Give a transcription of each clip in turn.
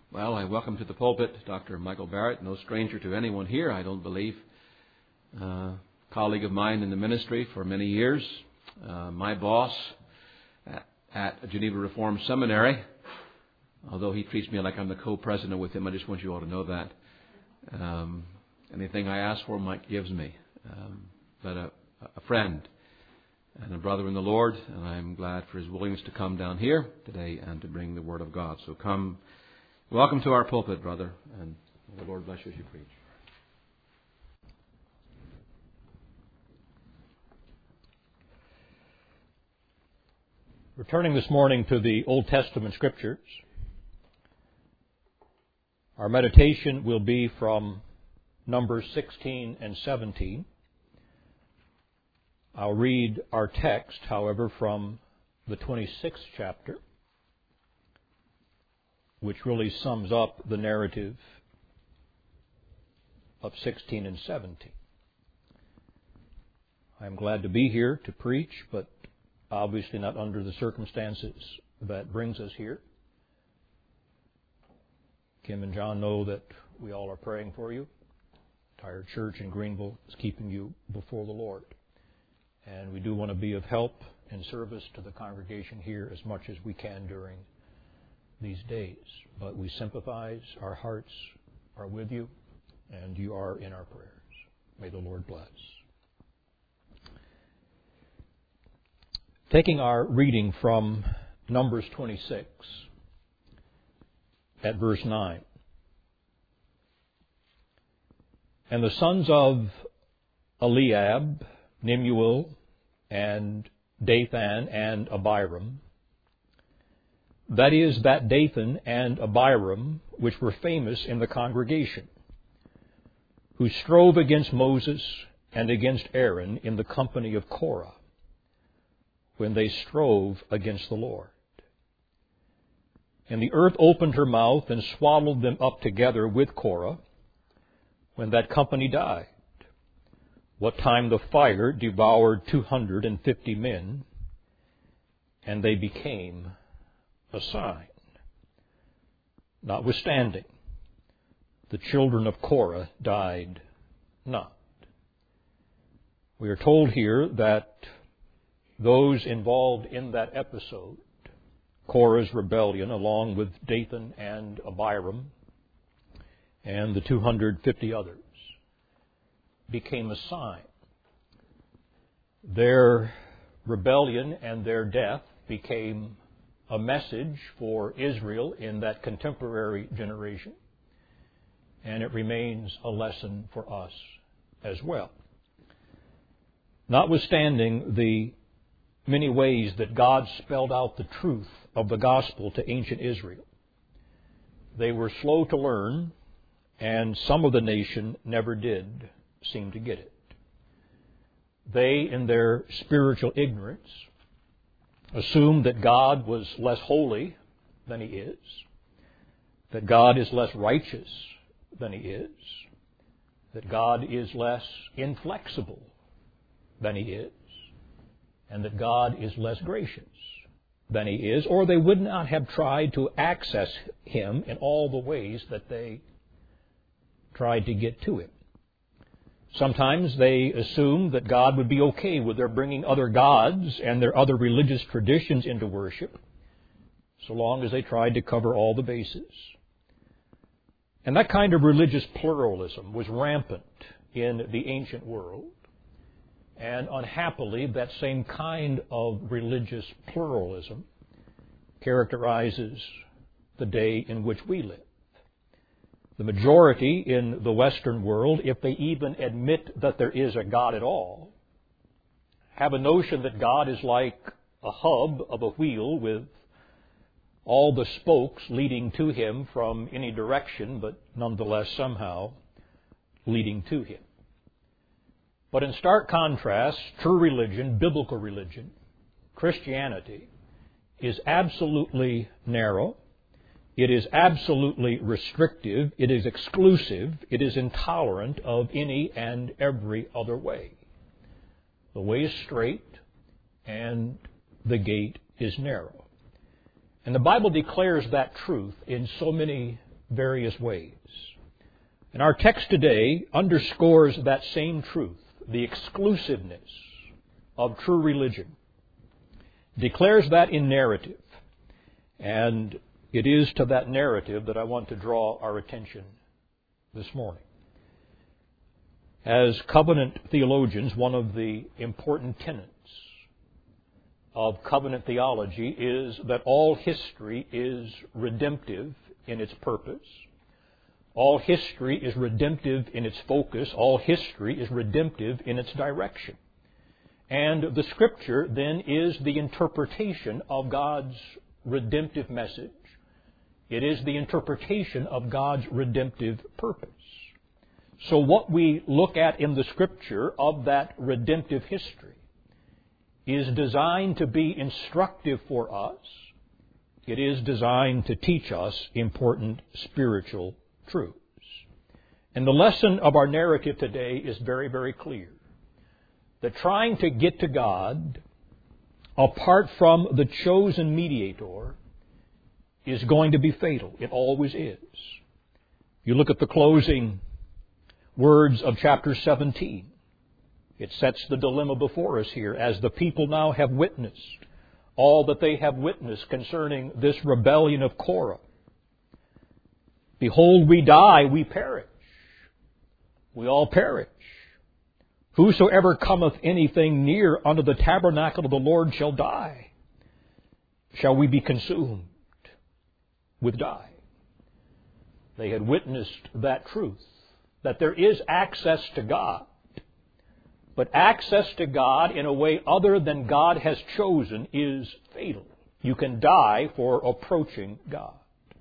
Well, I welcome to the pulpit Dr. Michael Barrett, no stranger to anyone here, I don't believe. Colleague of mine in the ministry for many years. My boss at Geneva Reformed Seminary. Although he treats me like I'm the co-president with him, I just want you all to know that. Anything I ask for, Mike gives me. But a friend and a brother in the Lord, and I'm glad for his willingness to come down here today and to bring the Word of God. So come. Welcome to our pulpit, brother, and the Lord bless you as you preach. Returning this morning to the Old Testament Scriptures, our meditation will be from Numbers 16 and 17. I'll read our text, however, from the 26th chapter, which really sums up the narrative of 16 and 17. I'm glad to be here to preach, but obviously not under the circumstances that brings us here. Kim and John know that we all are praying for you. The entire church in Greenville is keeping you before the Lord. And we do want to be of help and service to the congregation here as much as we can during these days. But we sympathize, our hearts are with you, and you are in our prayers. May the Lord bless. Taking our reading from Numbers 26 at verse 9. And the sons of Eliab, Nemuel, and Dathan, and Abiram, that is, that Dathan and Abiram, which were famous in the congregation, who strove against Moses and against Aaron in the company of Korah, when they strove against the Lord. And the earth opened her mouth and swallowed them up together with Korah, when that company died, what time the fire devoured 250 men, and they became a sign. Notwithstanding, the children of Korah died not. We are told here that those involved in that episode, Korah's rebellion, along with Dathan and Abiram and the 250 others, became a sign. Their rebellion and their death became a message for Israel in that contemporary generation, and it remains a lesson for us as well. Notwithstanding the many ways that God spelled out the truth of the gospel to ancient Israel, they were slow to learn, and some of the nation never did seem to get it. They, in their spiritual ignorance, assumed that God was less holy than He is, that God is less righteous than He is, that God is less inflexible than He is, and that God is less gracious than He is, or they would not have tried to access Him in all the ways that they tried to get to Him. Sometimes they assumed that God would be okay with their bringing other gods and their other religious traditions into worship, so long as they tried to cover all the bases. And that kind of religious pluralism was rampant in the ancient world. And unhappily, that same kind of religious pluralism characterizes the day in which we live. The majority in the Western world, if they even admit that there is a God at all, have a notion that God is like a hub of a wheel with all the spokes leading to Him from any direction, but nonetheless somehow leading to Him. But in stark contrast, true religion, biblical religion, Christianity, is absolutely narrow. It is absolutely restrictive. It is exclusive. It is intolerant of any and every other way. The way is straight and the gate is narrow. And the Bible declares that truth in so many various ways. And our text today underscores that same truth, the exclusiveness of true religion. Declares that in narrative. And it is to that narrative that I want to draw our attention this morning. As covenant theologians, one of the important tenets of covenant theology is that all history is redemptive in its purpose. All history is redemptive in its focus. All history is redemptive in its direction. And the Scripture then is the interpretation of God's redemptive message. It is the interpretation of God's redemptive purpose. So what we look at in the Scripture of that redemptive history is designed to be instructive for us. It is designed to teach us important spiritual truths. And the lesson of our narrative today is very, very clear. That trying to get to God apart from the chosen mediator is going to be fatal. It always is. You look at the closing words of chapter 17. It sets the dilemma before us here as the people now have witnessed all that they have witnessed concerning this rebellion of Korah. Behold, we die, we perish. We all perish. Whosoever cometh anything near unto the tabernacle of the Lord shall die. Shall we be consumed with die? They had witnessed that truth, that there is access to God. But access to God in a way other than God has chosen is fatal. You can die for approaching God,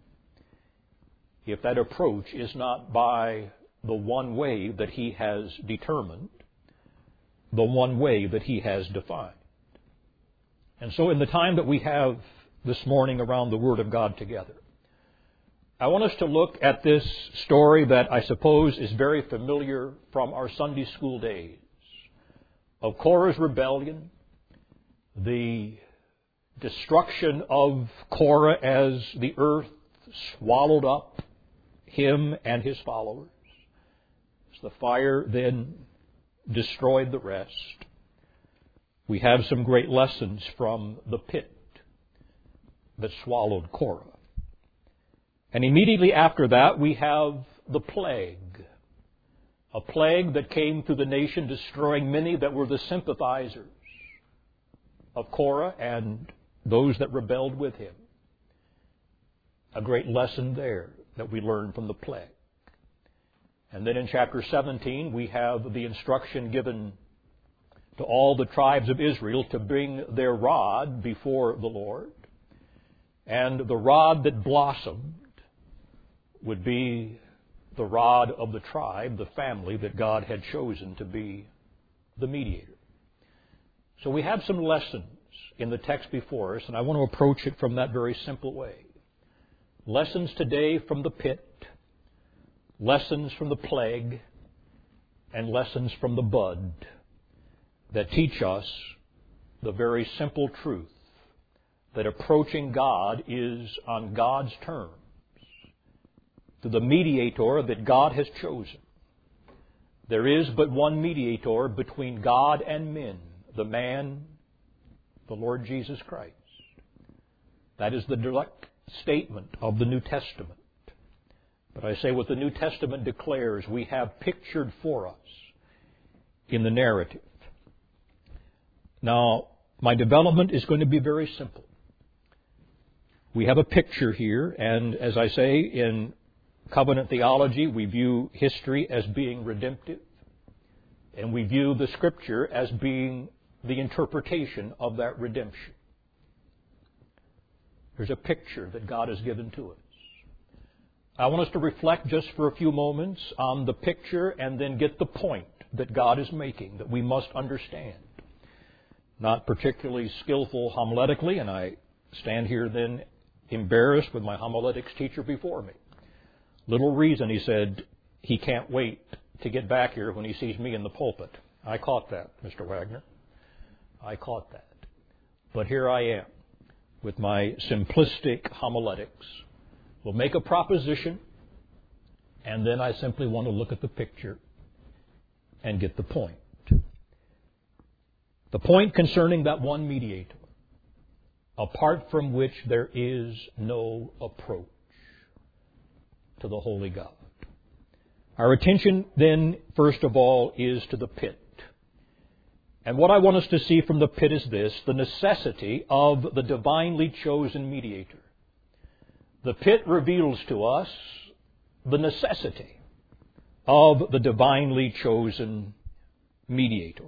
if that approach is not by the one way that He has determined, the one way that He has defined. And so in the time that we have this morning around the Word of God together, I want us to look at this story that I suppose is very familiar from our Sunday school days, of Korah's rebellion, the destruction of Korah as the earth swallowed up him and his followers. As the fire then destroyed the rest. We have some great lessons from the pit that swallowed Korah. And immediately after that, we have the plague. A plague that came through the nation, destroying many that were the sympathizers of Korah and those that rebelled with him. A great lesson there that we learn from the plague. And then in chapter 17, we have the instruction given to all the tribes of Israel to bring their rod before the Lord. And the rod that blossomed would be the rod of the tribe, the family that God had chosen to be the mediator. So we have some lessons in the text before us, and I want to approach it from that very simple way. Lessons today from the pit, lessons from the plague, and lessons from the bud that teach us the very simple truth that approaching God is on God's terms, to the mediator that God has chosen. There is but one mediator between God and men, the man, the Lord Jesus Christ. That is the direct statement of the New Testament. But I say what the New Testament declares, we have pictured for us in the narrative. Now, my development is going to be very simple. We have a picture here, and as I say, in covenant theology, we view history as being redemptive, and we view the Scripture as being the interpretation of that redemption. There's a picture that God has given to us. I want us to reflect just for a few moments on the picture and then get the point that God is making, that we must understand. Not particularly skillful homiletically, and I stand here then embarrassed with my homiletics teacher before me. Little reason, he said, he can't wait to get back here when he sees me in the pulpit. I caught that, Mr. Wagner. I caught that. But here I am with my simplistic homiletics. We'll make a proposition, and then I simply want to look at the picture and get the point. The point concerning that one mediator, apart from which there is no approach to the holy God. Our attention then, first of all, is to the pit. And what I want us to see from the pit is this, the necessity of the divinely chosen mediator. The pit reveals to us the necessity of the divinely chosen mediator.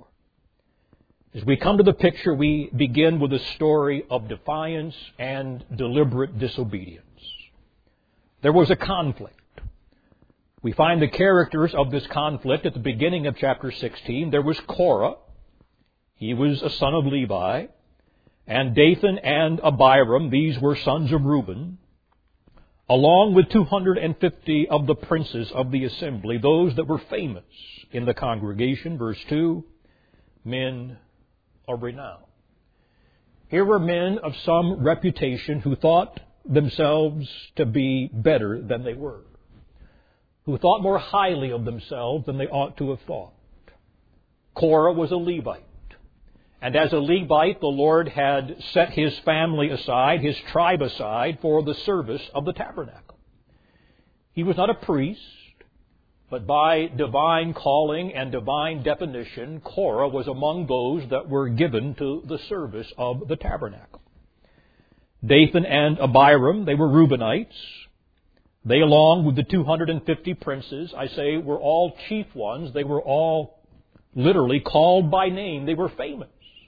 As we come to the picture, we begin with a story of defiance and deliberate disobedience. There was a conflict. We find the characters of this conflict at the beginning of chapter 16. There was Korah. He was a son of Levi. And Dathan and Abiram, these were sons of Reuben, along with 250 of the princes of the assembly, those that were famous in the congregation. Verse 2, men of renown. Here were men of some reputation who thought themselves to be better than they were, who thought more highly of themselves than they ought to have thought. Korah was a Levite. And as a Levite, the Lord had set his family aside, his tribe aside, for the service of the tabernacle. He was not a priest, but by divine calling and divine definition, Korah was among those that were given to the service of the tabernacle. Dathan and Abiram, they were Reubenites. They, along with the 250 princes, I say, were all chief ones. They were all literally called by name. They were famous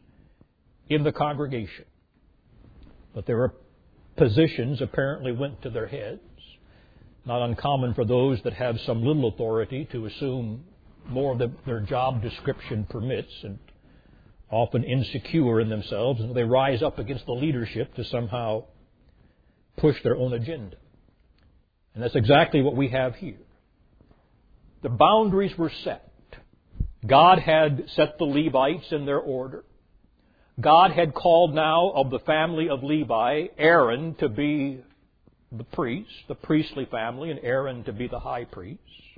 in the congregation. But their positions apparently went to their heads. Not uncommon for those that have some little authority to assume more than their job description permits, and often insecure in themselves, and they rise up against the leadership to somehow push their own agenda. And that's exactly what we have here. The boundaries were set. God had set the Levites in their order. God had called now of the family of Levi, Aaron to be the priest, the priestly family, and Aaron to be the high priest.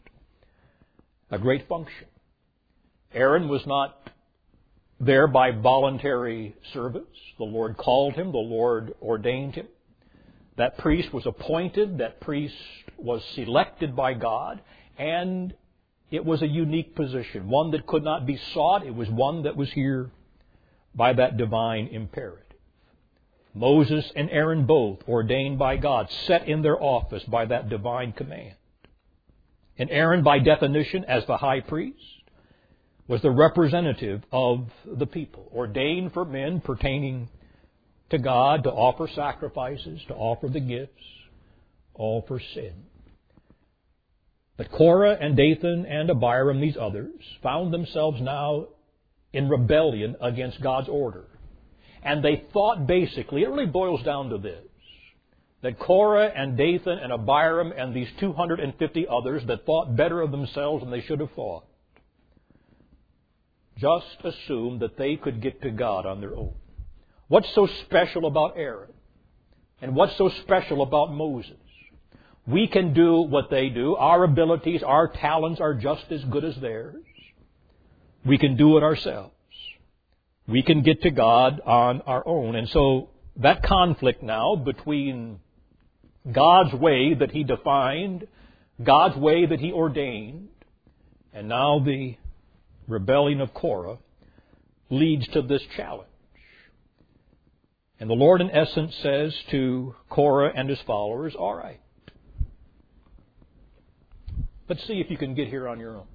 A great function. Aaron was not there by voluntary service. The Lord called him. The Lord ordained him. That priest was appointed. That priest was selected by God. And it was a unique position, one that could not be sought. It was one that was here by that divine imperative. Moses and Aaron both ordained by God, set in their office by that divine command. And Aaron, by definition, as the high priest, was the representative of the people, ordained for men pertaining to God to offer sacrifices, to offer the gifts, all for sin. But Korah and Dathan and Abiram, these others, found themselves now in rebellion against God's order. And they thought basically, it really boils down to this, that Korah and Dathan and Abiram and these 250 others that thought better of themselves than they should have thought, just assumed that they could get to God on their own. What's so special about Aaron? And what's so special about Moses? We can do what they do. Our abilities, our talents are just as good as theirs. We can do it ourselves. We can get to God on our own. And so that conflict now between God's way that He defined, God's way that He ordained, and now the rebellion of Korah leads to this challenge. And the Lord in essence says to Korah and his followers, all right, let's see if you can get here on your own.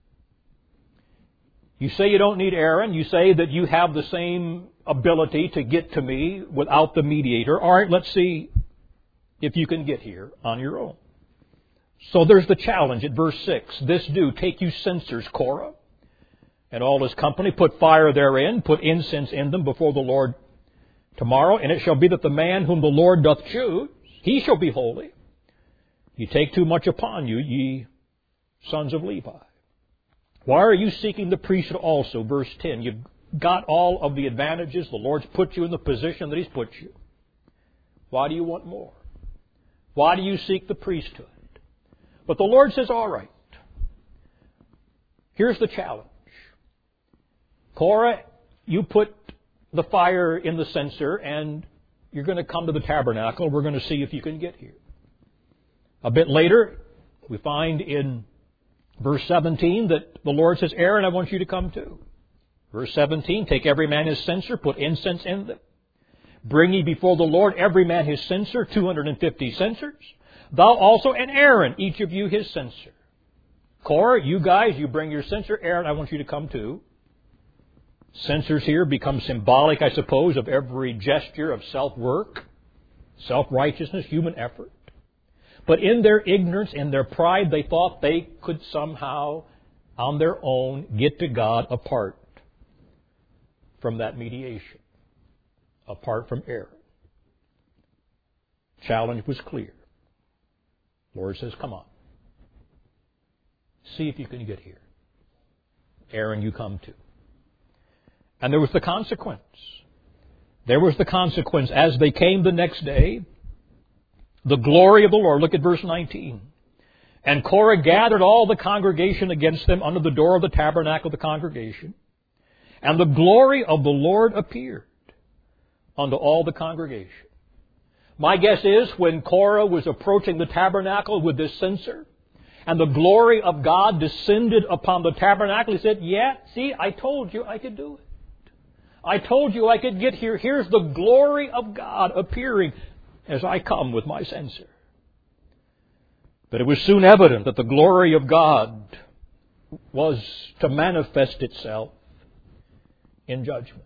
You say you don't need Aaron. You say that you have the same ability to get to me without the mediator. All right, let's see if you can get here on your own. So there's the challenge at verse 6. This do, take you censers, Korah, and all his company, put fire therein, put incense in them before the Lord tomorrow, and it shall be that the man whom the Lord doth choose, he shall be holy. You take too much upon you, ye sons of Levi. Why are you seeking the priesthood also? Verse 10. You've got all of the advantages. The Lord's put you in the position that He's put you. Why do you want more? Why do you seek the priesthood? But the Lord says, all right. Here's the challenge. Korah, you put the fire in the censer and you're going to come to the tabernacle. We're going to see if you can get here. A bit later, we find in verse 17 that the Lord says, Aaron, I want you to come too. Verse 17, take every man his censer, put incense in them. Bring ye before the Lord every man his censer, 250 censers. Thou also and Aaron, each of you his censer. Korah, you guys, you bring your censer. Aaron, I want you to come too. Censers here become symbolic, I suppose, of every gesture of self-work, self-righteousness, human effort. But in their ignorance and their pride, they thought they could somehow, on their own, get to God apart from that mediation, apart from Aaron. Challenge was clear. Lord says, come on. See if you can get here. Aaron, you come too. And there was the consequence. There was the consequence. As they came the next day, the glory of the Lord, look at verse 19. And Korah gathered all the congregation against them under the door of the tabernacle of the congregation. And the glory of the Lord appeared unto all the congregation. My guess is when Korah was approaching the tabernacle with this censer, and the glory of God descended upon the tabernacle, he said, yeah, see, I told you I could do it. I told you I could get here. Here's the glory of God appearing as I come with my censer. But it was soon evident that the glory of God was to manifest itself in judgment.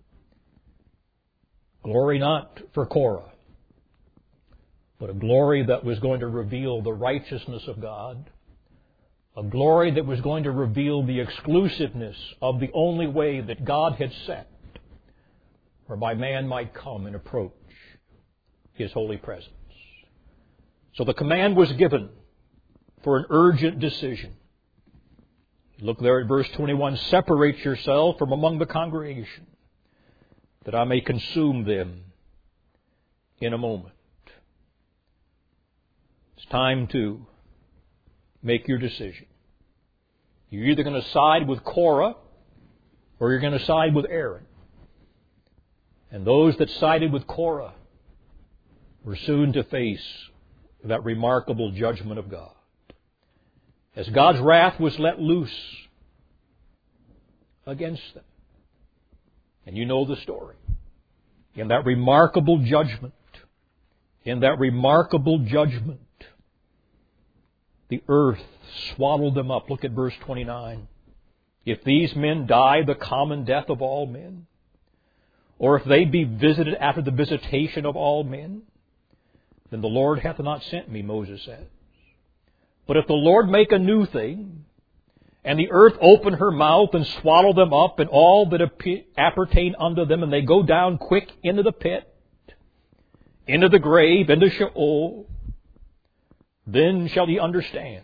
Glory not for Korah, but a glory that was going to reveal the righteousness of God, a glory that was going to reveal the exclusiveness of the only way that God had set whereby man might come and approach His holy presence. So the command was given for an urgent decision. Look there at verse 21, separate yourself from among the congregation, that I may consume them in a moment. It's time to make your decision. You're either going to side with Korah or you're going to side with Aaron. And those that sided with Korah were soon to face that remarkable judgment of God. As God's wrath was let loose against them. And you know the story. In that remarkable judgment, the earth swallowed them up. Look at verse 29. If these men die the common death of all men, or if they be visited after the visitation of all men, then the Lord hath not sent me, Moses says. But if the Lord make a new thing, and the earth open her mouth and swallow them up, and all that appertain unto them, and they go down quick into the pit, into the grave, into Sheol, then shall ye understand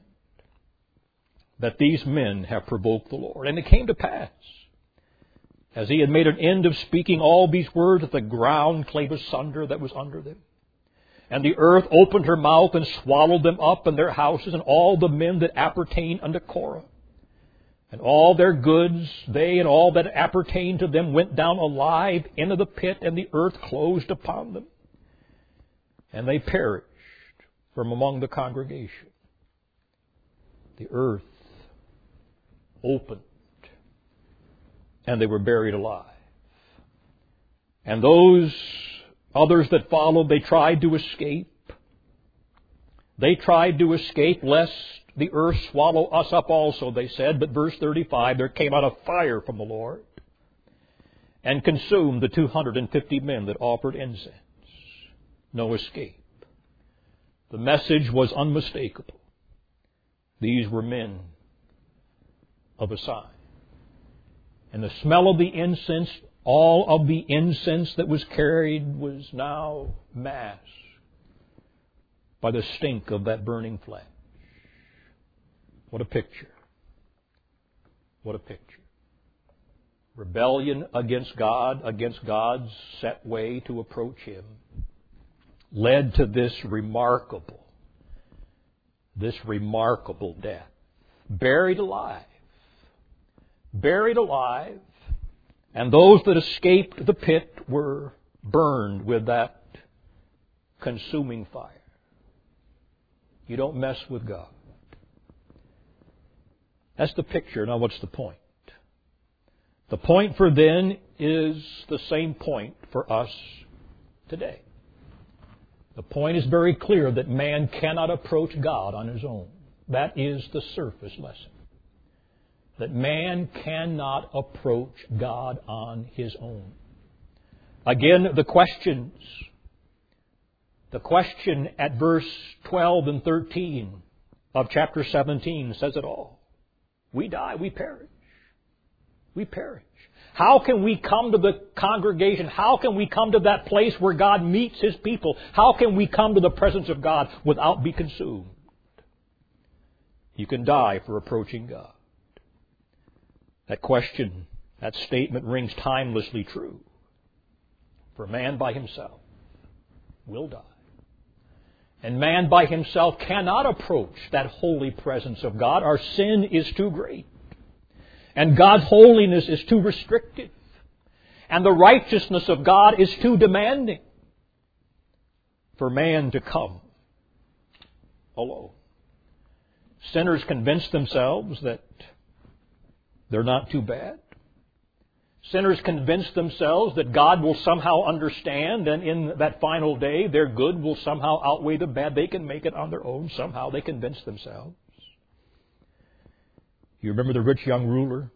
that these men have provoked the Lord. And it came to pass, as he had made an end of speaking all these words, that the ground clave asunder that was under them. And the earth opened her mouth and swallowed them up and their houses and all the men that appertain unto Korah. And all their goods, they and all that appertained to them went down alive into the pit, and the earth closed upon them. And they perished from among the congregation. The earth opened, and they were buried alive. And those others that followed, they tried to escape. They tried to escape lest the earth swallow us up also, they said. But verse 35, there came out a fire from the Lord and consumed the 250 men that offered incense. No escape. The message was unmistakable. These were men of a sign. And the smell of the incense, all of the incense that was carried, was now masked by the stink of that burning flesh. What a picture. What a picture. Rebellion against God, against God's set way to approach Him, led to this remarkable this remarkable death. Buried alive. Buried alive. And those that escaped the pit were burned with that consuming fire. You don't mess with God. That's the picture. Now what's the point? The point for then is the same point for us today. The point is very clear that man cannot approach God on his own. That is the surface lesson. That man cannot approach God on his own. Again, the questions. The question at verse 12 and 13 of chapter 17 says it all. We die, we perish. We perish. How can we come to the congregation? How can we come to that place where God meets His people? How can we come to the presence of God without being consumed? You can die for approaching God. That question, that statement rings timelessly true. For man by himself will die. And man by himself cannot approach that holy presence of God. Our sin is too great. And God's holiness is too restrictive. And the righteousness of God is too demanding for man to come alone. Sinners convince themselves that they're not too bad. Sinners convince themselves that God will somehow understand, and in that final day, their good will somehow outweigh the bad. They can make it on their own. Somehow they convince themselves. You remember the rich young ruler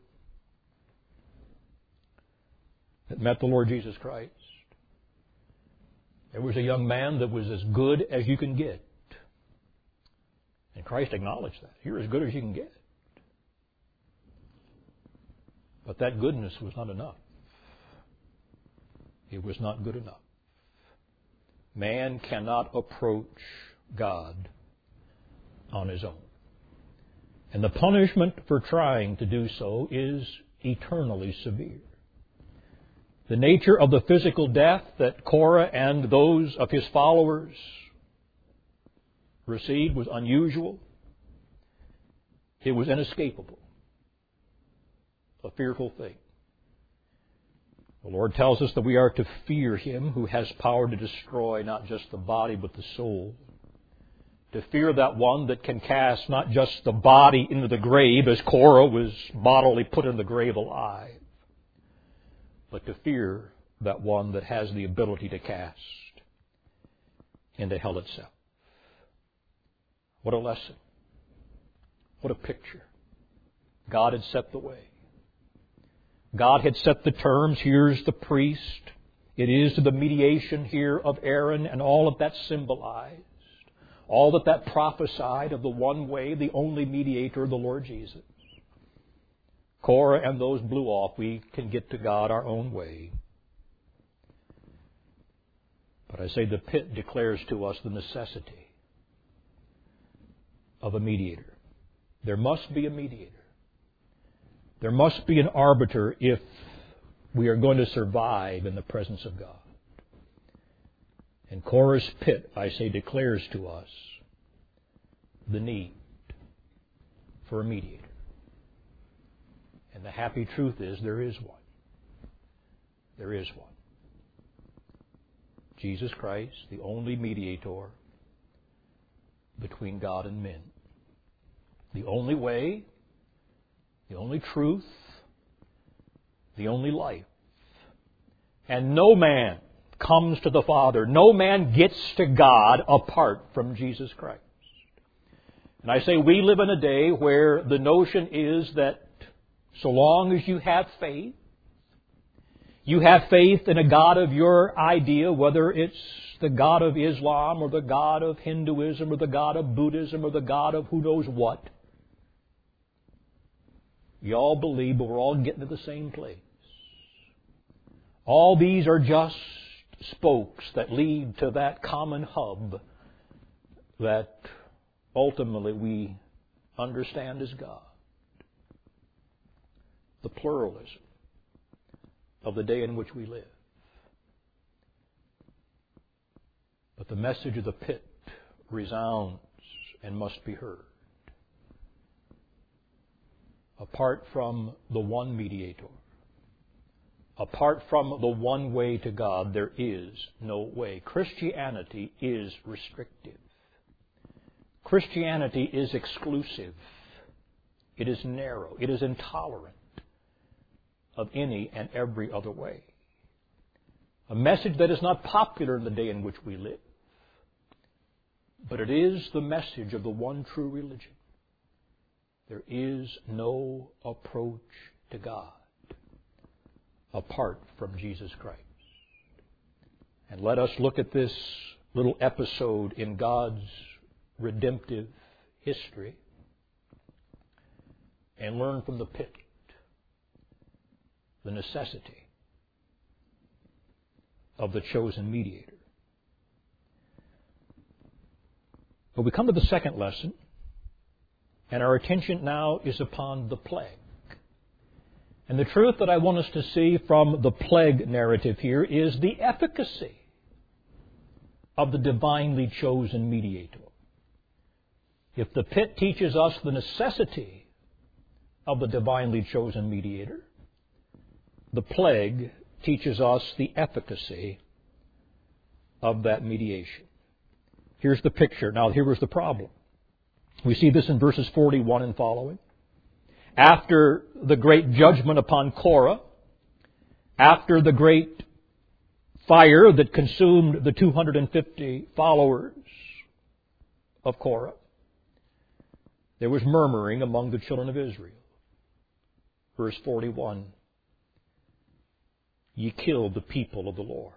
that met the Lord Jesus Christ? There was a young man that was as good as you can get. And Christ acknowledged that. You're as good as you can get. But that goodness was not enough. It was not good enough. Man cannot approach God on his own. And the punishment for trying to do so is eternally severe. The nature of the physical death that Korah and those of his followers received was unusual. It was inescapable. A fearful thing. The Lord tells us that we are to fear Him who has power to destroy not just the body but the soul. To fear that one that can cast not just the body into the grave, as Korah was bodily put in the grave alive, but to fear that one that has the ability to cast into hell itself. What a lesson. What a picture. God had set the way. God had set the terms. Here's the priest. It is to the mediation here of Aaron, and all of that symbolized. All that prophesied of the one way, the only mediator, the Lord Jesus. Korah and those blew off. We can get to God our own way. But I say the pit declares to us the necessity of a mediator. There must be a mediator. There must be an arbiter if we are going to survive in the presence of God. And Korah's pit, I say, declares to us the need for a mediator. And the happy truth is there is one. There is one. Jesus Christ, the only mediator between God and men. The only way, the only truth, the only life. And no man comes to the Father. No man gets to God apart from Jesus Christ. And I say we live in a day where the notion is that so long as you have faith in a God of your idea, whether it's the God of Islam or the God of Hinduism or the God of Buddhism or the God of who knows what. You all believe, but we're all getting to the same place. All these are just spokes that lead to that common hub that ultimately we understand as God. The pluralism of the day in which we live. But the message of the pit resounds and must be heard. Apart from the one mediator, apart from the one way to God, there is no way. Christianity is restrictive. Christianity is exclusive. It is narrow. It is intolerant of any and every other way. A message that is not popular in the day in which we live. But it is the message of the one true religion. There is no approach to God apart from Jesus Christ. And let us look at this little episode in God's redemptive history and learn from the pit the necessity of the chosen mediator. But we come to the second lesson, and our attention now is upon the plague. And the truth that I want us to see from the plague narrative here is the efficacy of the divinely chosen mediator. If the pit teaches us the necessity of the divinely chosen mediator, the plague teaches us the efficacy of that mediation. Here's the picture. Now, here was the problem. We see this in verses 41 and following. After the great judgment upon Korah, after the great fire that consumed the 250 followers of Korah, there was murmuring among the children of Israel. Verse 41, ye killed the people of the Lord.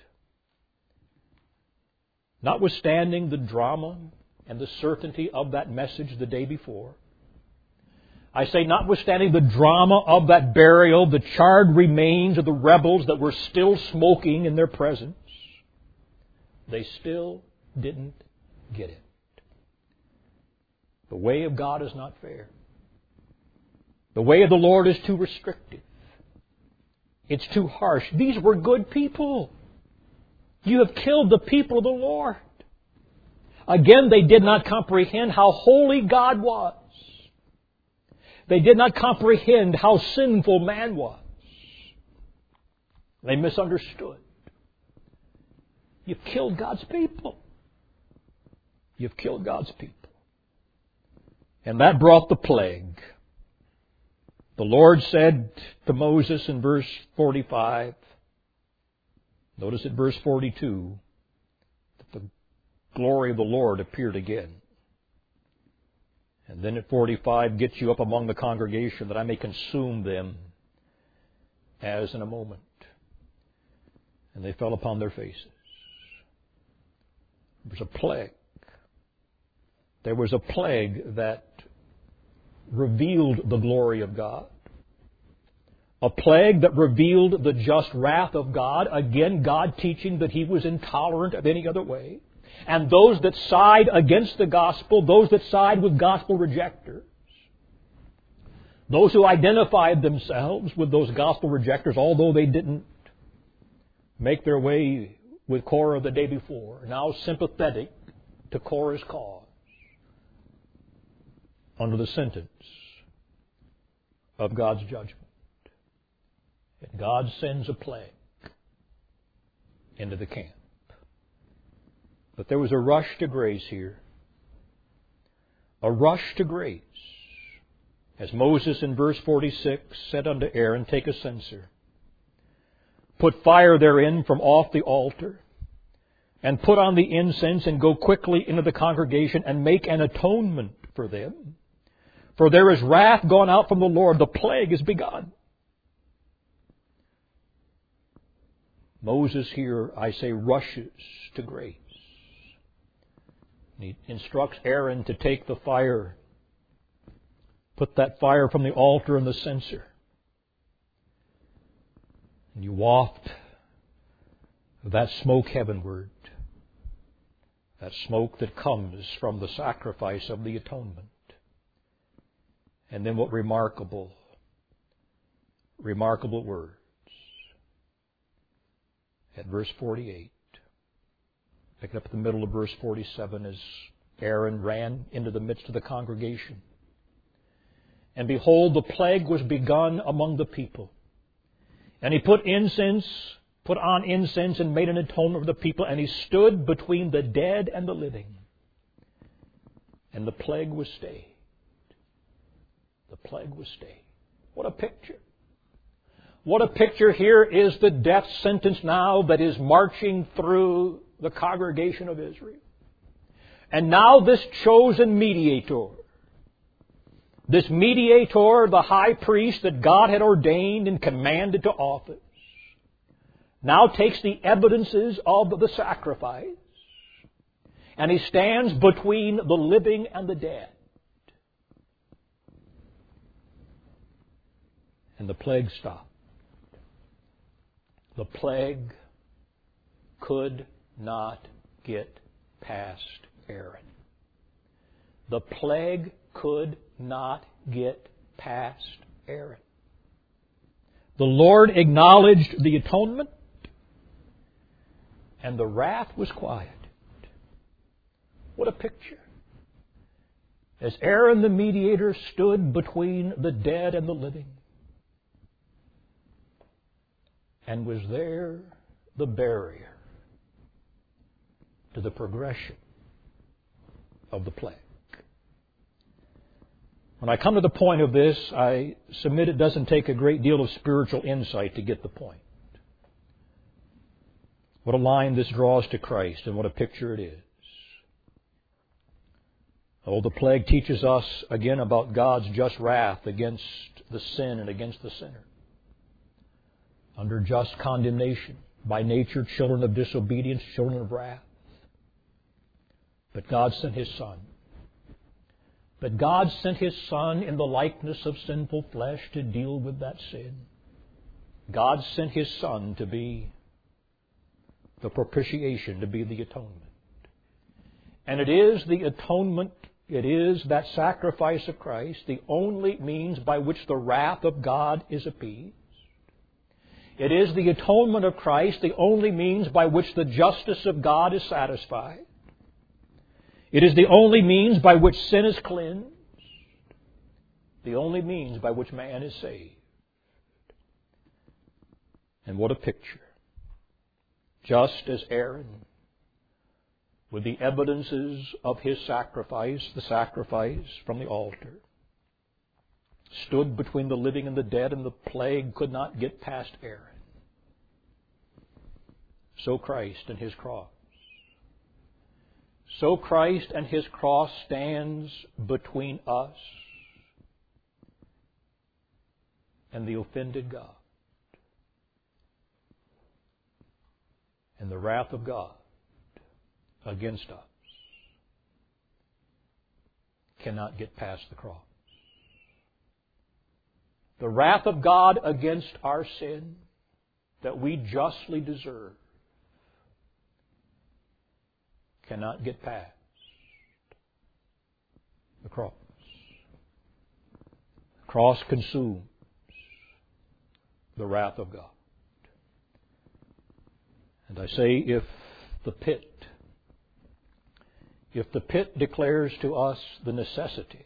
Notwithstanding the drama and the certainty of that message the day before, I say notwithstanding the drama of that burial, the charred remains of the rebels that were still smoking in their presence, they still didn't get it. The way of God is not fair. The way of the Lord is too restrictive. It's too harsh. These were good people. You have killed the people of the Lord. Again, they did not comprehend how holy God was. They did not comprehend how sinful man was. They misunderstood. You've killed God's people. You've killed God's people. And that brought the plague. The Lord said to Moses in verse 45, notice at verse 42, that the glory of the Lord appeared again. And then at 45, get you up among the congregation that I may consume them as in a moment. And they fell upon their faces. There was a plague. There was a plague that revealed the glory of God. A plague that revealed the just wrath of God. Again, God teaching that He was intolerant of any other way. And those that side against the gospel, those that side with gospel rejectors, those who identified themselves with those gospel rejectors, although they didn't make their way with Korah the day before, now sympathetic to Korah's cause, under the sentence of God's judgment. And God sends a plague into the camp. But there was a rush to grace here. A rush to grace. As Moses in verse 46 said unto Aaron, take a censer, put fire therein from off the altar, and put on the incense, and go quickly into the congregation, and make an atonement for them. For there is wrath gone out from the Lord, the plague is begun. Moses here, I say, rushes to grace. He instructs Aaron to take the fire, put that fire from the altar in the censer. And you waft that smoke heavenward, that smoke that comes from the sacrifice of the atonement. And then what remarkable words. At verse 48. Pick it up at the middle of verse 47 as Aaron ran into the midst of the congregation. And behold, the plague was begun among the people. And he put on incense and made an atonement for the people, and he stood between the dead and the living. And the plague was stayed. The plague was stayed. What a picture. What a picture. Here is the death sentence now that is marching through the congregation of Israel. And now this chosen mediator, the high priest that God had ordained and commanded to office, now takes the evidences of the sacrifice and he stands between the living and the dead. And the plague stopped. The plague could not get past Aaron. The plague could not get past Aaron. The Lord acknowledged the atonement, and the wrath was quiet. What a picture. As Aaron the mediator stood between the dead and the living, and was there the barrier to the progression of the plague. When I come to the point of this, I submit it doesn't take a great deal of spiritual insight to get the point. What a line this draws to Christ, and what a picture it is. Oh, the plague teaches us again about God's just wrath against the sin and against the sinner. Under just condemnation, by nature children of disobedience, children of wrath. But God sent His Son. But God sent His Son in the likeness of sinful flesh to deal with that sin. God sent His Son to be the propitiation, to be the atonement. And it is the atonement, it is that sacrifice of Christ, the only means by which the wrath of God is appeased. It is the atonement of Christ, the only means by which the justice of God is satisfied. It is the only means by which sin is cleansed. The only means by which man is saved. And what a picture. Just as Aaron, with the evidences of his sacrifice, the sacrifice from the altar, stood between the living and the dead, and the plague could not get past Aaron. So Christ and His cross. So Christ and His cross stands between us and the offended God. And the wrath of God against us cannot get past the cross. The wrath of God against our sin that we justly deserve cannot get past the cross. The cross consumes the wrath of God. And I say, if the pit declares to us the necessity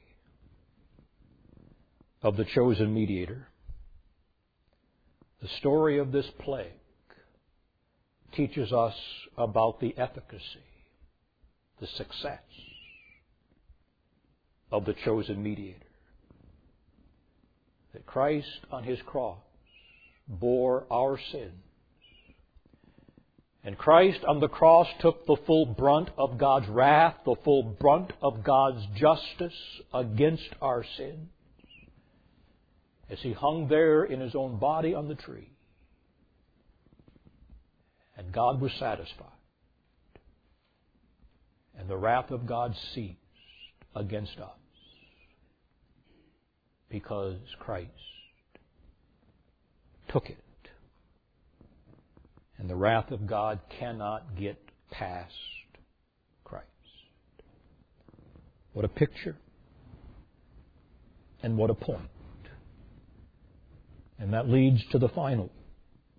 of the chosen mediator, the story of this plague teaches us about the efficacy, the success of the chosen mediator. That Christ on His cross bore our sins. And Christ on the cross took the full brunt of God's wrath, the full brunt of God's justice against our sin, as He hung there in His own body on the tree. And God was satisfied. And the wrath of God ceased against us because Christ took it. And the wrath of God cannot get past Christ. What a picture. And what a point. And that leads to the final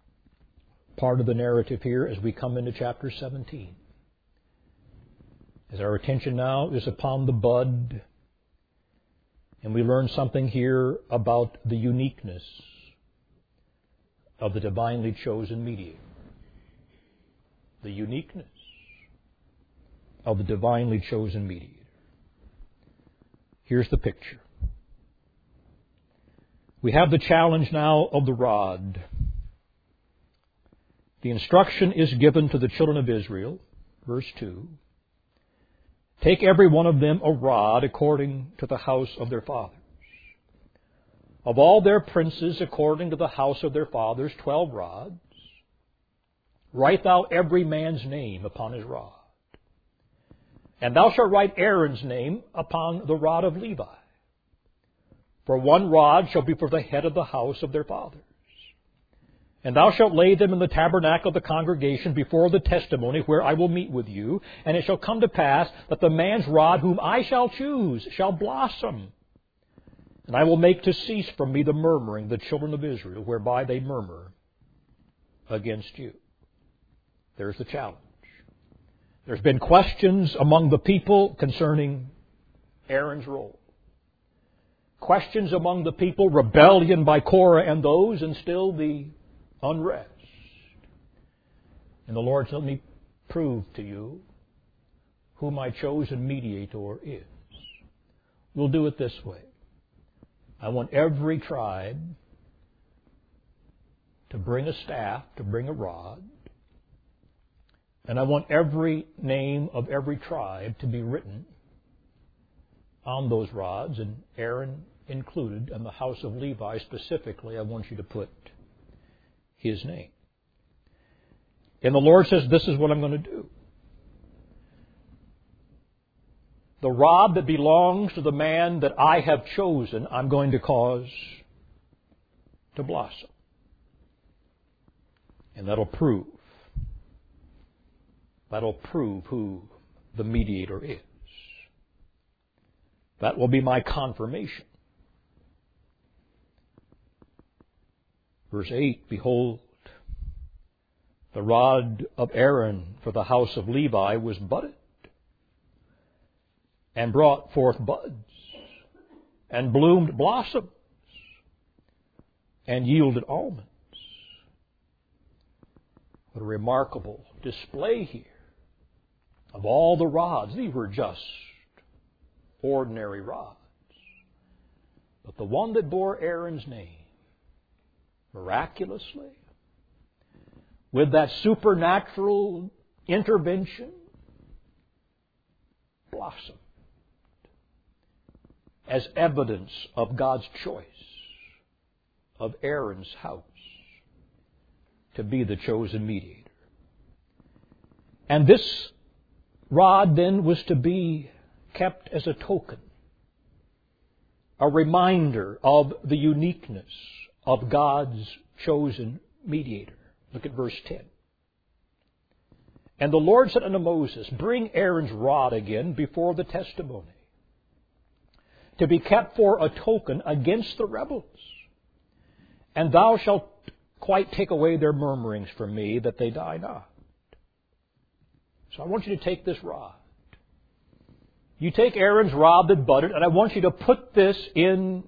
part of the narrative here as we come into chapter 17. as our attention now is upon the bud, and we learn something here about the uniqueness of the divinely chosen mediator. The uniqueness of the divinely chosen mediator. Here's the picture. We have the challenge now of the rod. The instruction is given to the children of Israel, verse 2. Take every one of them a rod according to the house of their fathers. Of all their princes according to the house of their fathers, 12 rods. Write thou every man's name upon his rod. And thou shalt write Aaron's name upon the rod of Levi. For 1 rod shall be for the head of the house of their fathers. And thou shalt lay them in the tabernacle of the congregation before the testimony where I will meet with you. And it shall come to pass that the man's rod whom I shall choose shall blossom. And I will make to cease from me the murmuring, the children of Israel, whereby they murmur against you. There's the challenge. There's been questions among the people concerning Aaron's role. Questions among the people, rebellion by Korah and those, and still the unrest. And the Lord said, let me prove to you who my chosen mediator is. We'll do it this way. I want every tribe to bring a staff, to bring a rod. And I want every name of every tribe to be written on those rods, and Aaron included, and the house of Levi specifically, I want you to put his name. And the Lord says, this is what I'm going to do. The rod that belongs to the man that I have chosen, I'm going to cause to blossom. And that'll prove who the mediator is. That will be my confirmation. Verse 8, behold, the rod of Aaron for the house of Levi was budded, and brought forth buds, and bloomed blossoms, and yielded almonds. What a remarkable display here of all the rods. These were just ordinary rods. But the one that bore Aaron's name, miraculously, with that supernatural intervention, blossomed as evidence of God's choice of Aaron's house to be the chosen mediator. And this rod then was to be kept as a token, a reminder of the uniqueness of God's chosen mediator. Look at verse 10. And the Lord said unto Moses, bring Aaron's rod again before the testimony, to be kept for a token against the rebels. And thou shalt quite take away their murmurings from me, that they die not. So I want you to take this rod. You take Aaron's rod that budded, and I want you to put this in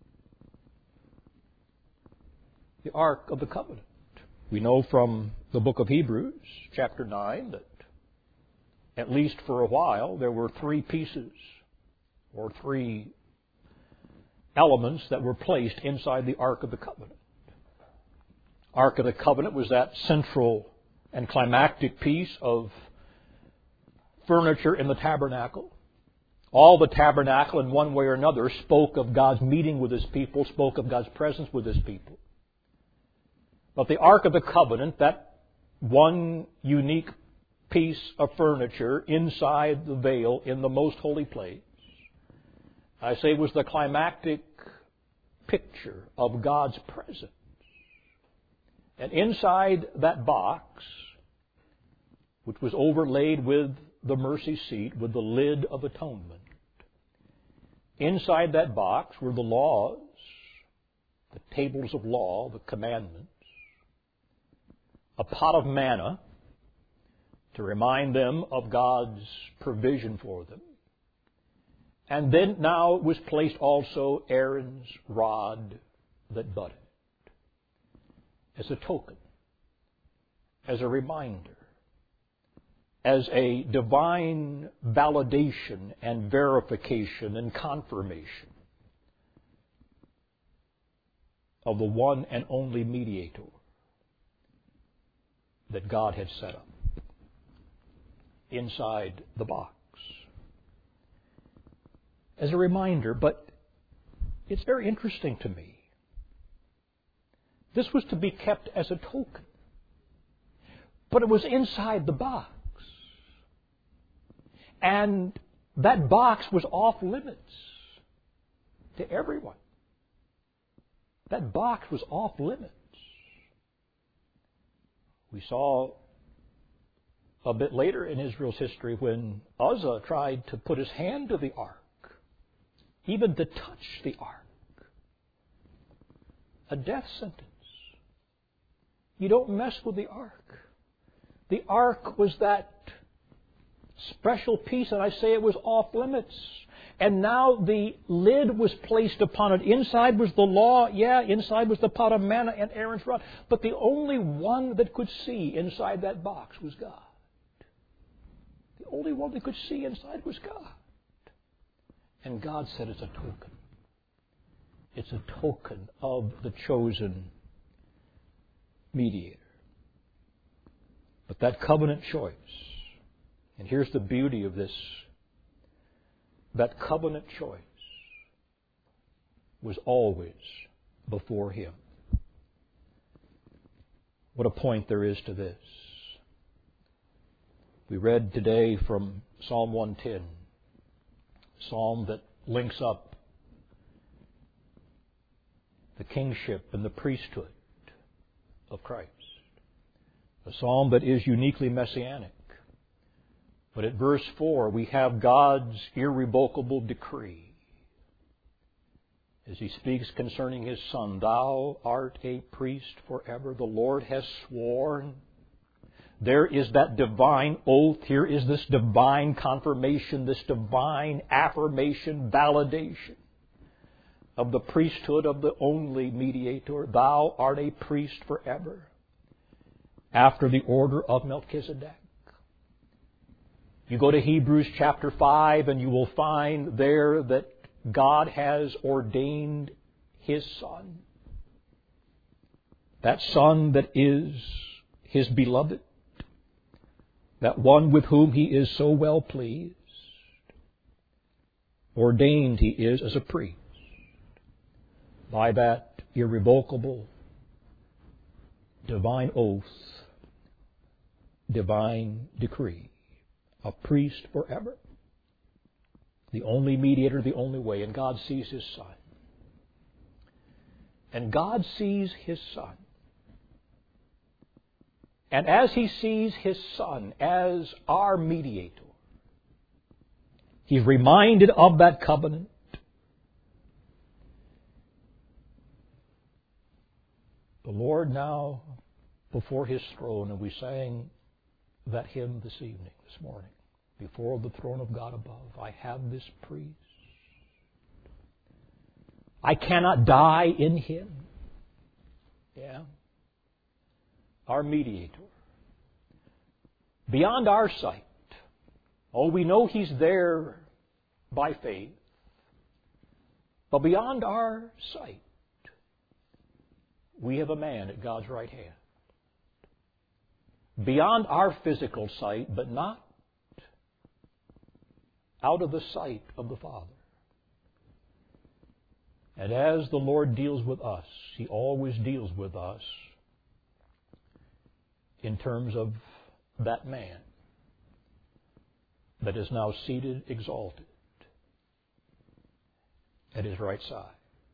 the Ark of the Covenant. We know from the book of Hebrews, chapter 9, that at least for a while there were 3 pieces or 3 elements that were placed inside the Ark of the Covenant. Ark of the Covenant was that central and climactic piece of furniture in the tabernacle. All the tabernacle, in one way or another, spoke of God's meeting with His people, spoke of God's presence with His people. But the Ark of the Covenant, that one unique piece of furniture inside the veil in the most holy place, I say was the climactic picture of God's presence. And inside that box, which was overlaid with the mercy seat, with the lid of atonement, inside that box were the laws, the tables of law, the commandments, a pot of manna, to remind them of God's provision for them. And then now was placed also Aaron's rod that budded, as a token, as a reminder, as a divine validation and verification and confirmation of the one and only mediator that God had set up inside the box. As a reminder, but it's very interesting to me. This was to be kept as a token, but it was inside the box. And that box was off limits to everyone. That box was off limits. We saw a bit later in Israel's history when Uzzah tried to put his hand to the ark, even to touch the ark. A death sentence. You don't mess with the ark. The ark was that special piece, and I say it was off limits. And now the lid was placed upon it. Inside was the law. Yeah, inside was the pot of manna and Aaron's rod. But the only one that could see inside that box was God. The only one that could see inside was God. And God said it's a token. It's a token of the chosen mediator. But that covenant choice, and here's the beauty of this, that covenant choice was always before Him. What a point there is to this. We read today from Psalm 110, a psalm that links up the kingship and the priesthood of Christ. A psalm that is uniquely messianic. But at verse 4, we have God's irrevocable decree. As He speaks concerning His Son, Thou art a priest forever. The Lord has sworn. There is that divine oath. Here is this divine confirmation, this divine affirmation, validation of the priesthood of the only mediator. Thou art a priest forever, after the order of Melchizedek. You go to Hebrews chapter 5 and you will find there that God has ordained His Son. That Son that is His beloved. That one with whom He is so well pleased. Ordained He is as a priest by that irrevocable divine oath, divine decree. A priest forever. The only mediator, the only way. And God sees His Son. And God sees His Son. And as He sees His Son as our mediator, He's reminded of that covenant. The Lord now before His throne, and we sang that hymn this evening, this morning, before the throne of God above. I have this priest. I cannot die in Him. Yeah. Our mediator. Beyond our sight. Oh, we know He's there by faith. But beyond our sight, we have a man at God's right hand. Beyond our physical sight, but not out of the sight of the Father. And as the Lord deals with us, He always deals with us in terms of that man that is now seated, exalted at His right side.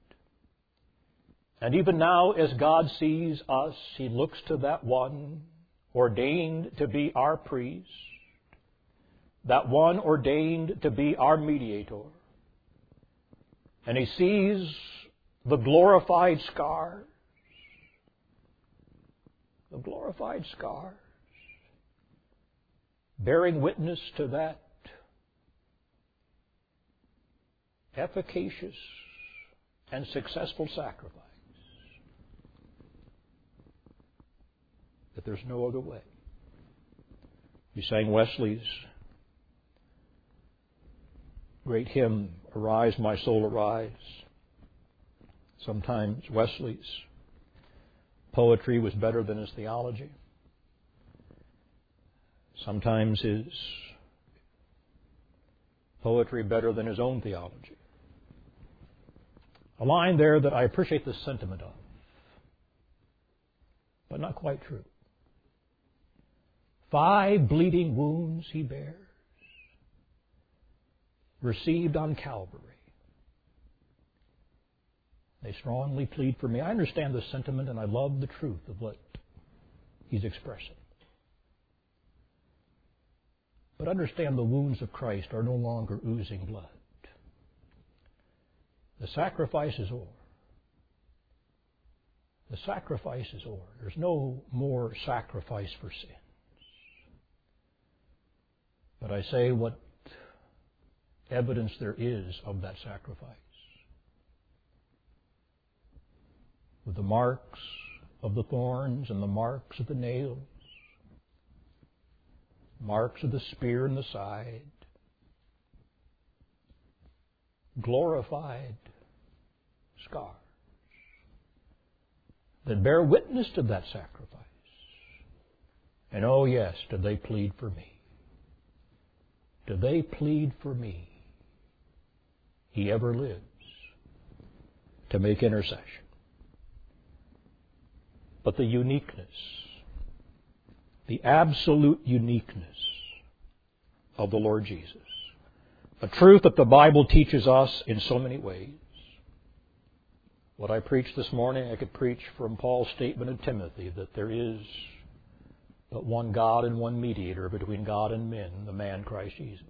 And even now, as God sees us, He looks to that one ordained to be our priest, that one ordained to be our mediator. And He sees the glorified scars, bearing witness to that efficacious and successful sacrifice, that there's no other way. We sang Wesley's great hymn, Arise, My Soul, Arise. Sometimes Wesley's poetry was better than his theology. Sometimes his poetry better than his own theology. A line there that I appreciate the sentiment of, but not quite true. 5 bleeding wounds he bears, received on Calvary. They strongly plead for me. I understand the sentiment and I love the truth of what he's expressing. But understand the wounds of Christ are no longer oozing blood. The sacrifice is over. The sacrifice is over. There's no more sacrifice for sins. But I say what evidence there is of that sacrifice. With the marks of the thorns and the marks of the nails, marks of the spear in the side, glorified scars that bear witness to that sacrifice. And oh yes, did they plead for me? Did they plead for me? He ever lives to make intercession. But the uniqueness, the absolute uniqueness of the Lord Jesus, a truth that the Bible teaches us in so many ways. What I preached this morning, I could preach from Paul's statement in Timothy that there is but one God and one mediator between God and men, the man Christ Jesus.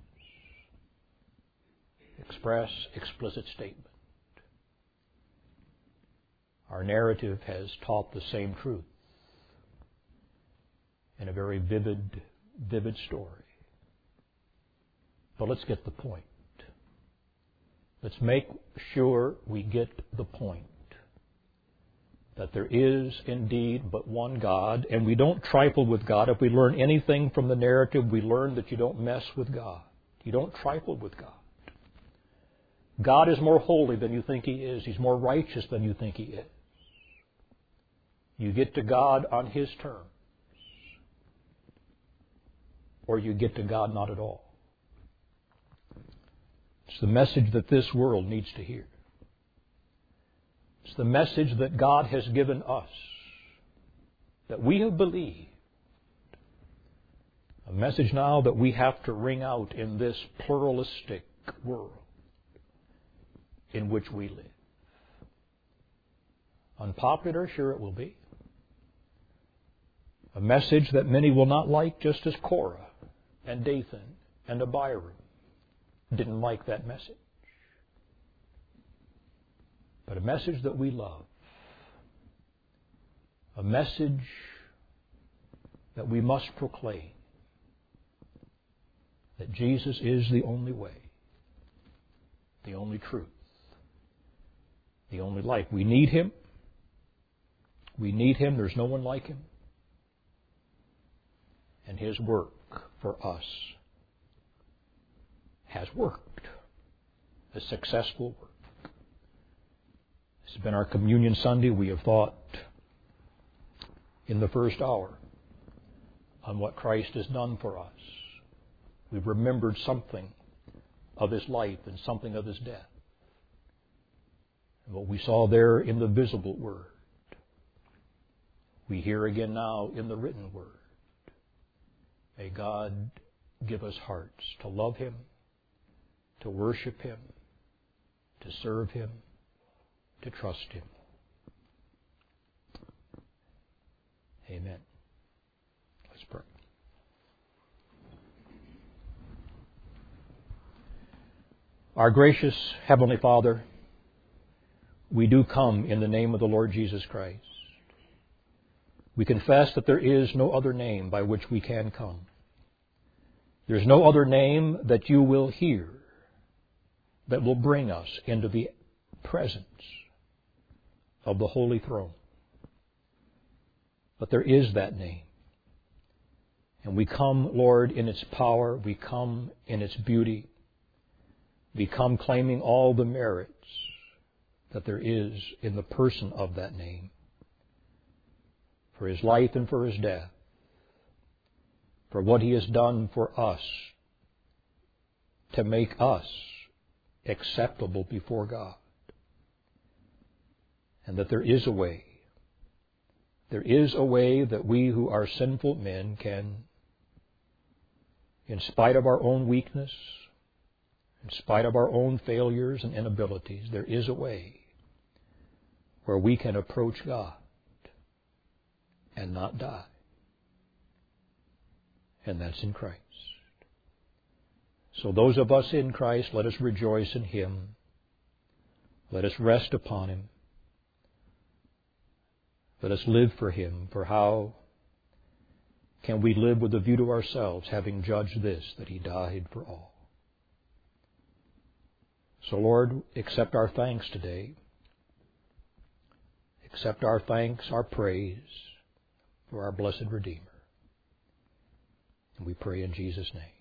Express, explicit statement. Our narrative has taught the same truth in a very vivid story. But let's get the point. Let's make sure we get the point. That there is indeed but one God, and we don't trifle with God. If we learn anything from the narrative, we learn that you don't mess with God. You don't trifle with God. God is more holy than you think He is. He's more righteous than you think He is. You get to God on His terms, or you get to God not at all. It's the message that this world needs to hear. It's the message that God has given us, that we have believed. A message now that we have to ring out in this pluralistic world in which we live. Unpopular, sure it will be. A message that many will not like, just as Korah and Dathan and Abiram didn't like that message. But a message that we love. A message that we must proclaim. That Jesus is the only way, the only truth, the only life. We need Him. We need Him. There's no one like Him. And His work for us has worked. A successful work. This has been our Communion Sunday. We have thought in the first hour on what Christ has done for us. We've remembered something of His life and something of His death. And what we saw there in the visible Word, we hear again now in the written Word. May God give us hearts to love Him, to worship Him, to serve Him, to trust Him. Amen. Let's pray. Our gracious Heavenly Father, we do come in the name of the Lord Jesus Christ. We confess that there is no other name by which we can come. There's no other name that you will hear that will bring us into the presence of the holy throne. But there is that name. And we come, Lord, in its power. We come in its beauty. We come claiming all the merits that there is in the person of that name. For His life and for His death. For what He has done for us to make us acceptable before God. And that there is a way. There is a way that we who are sinful men can, in spite of our own weakness, in spite of our own failures and inabilities, there is a way where we can approach God and not die. And that's in Christ. So those of us in Christ, let us rejoice in Him. Let us rest upon Him. Let us live for Him. For how can we live with a view to ourselves, having judged this, that He died for all? So, Lord, accept our thanks today. Accept our thanks, our praise for our blessed Redeemer. And we pray in Jesus' name.